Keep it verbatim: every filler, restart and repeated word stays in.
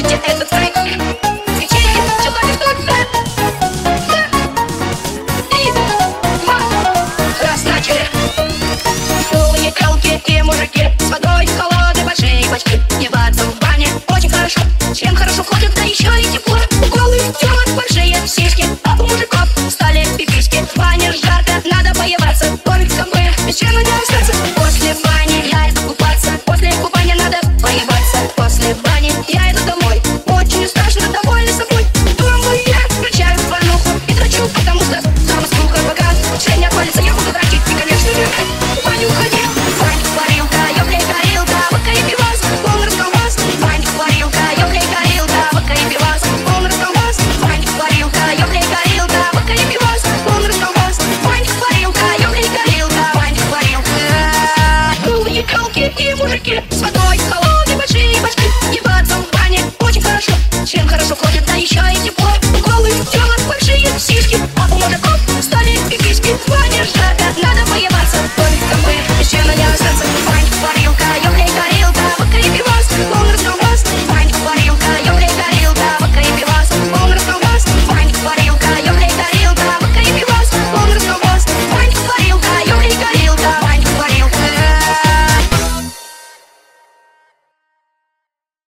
слышите этот трек? Кричите, желаю кто-то. Три, два, раз, начали. Голые телки и мужики с водой холодной, большие бачки. Деваться в бане очень хорошо. Чем хорошо ходят, да еще и тепло. У голых телок большие сиськи, а у мужиков стали пиписьки. В бане жарко, надо поебаться. Домик в камбе, без чего не остаться. После бани я иду купаться. После купания надо поебаться. После бани я иду домой. Очень страшно, довольна собой. Дома я включаю порнуху и дрочу, потому что дома скука. Пока член отвалится, я буду дрочить. И, конечно же, в баню уходи. Вань, парилка, ёбля и горилка, водка и пивас, полный расколбас. Вань, парилка, ёбля и горилка, водка и пивас, полный расколбас. Вань, парилка, ёбля и горилка, водка и пивас, полный расколбас. Вань, парилка, ёбля и горилка, Вань, парилка. Голые телки и мужики с водой холодной, большие башки. Ебаться в бане очень хорошо. Чем хорошо ходит, да еще и тепло. У голых телок большие сиськи, а у мужиков стали пиписьки. В бане жарко, надо поебаться.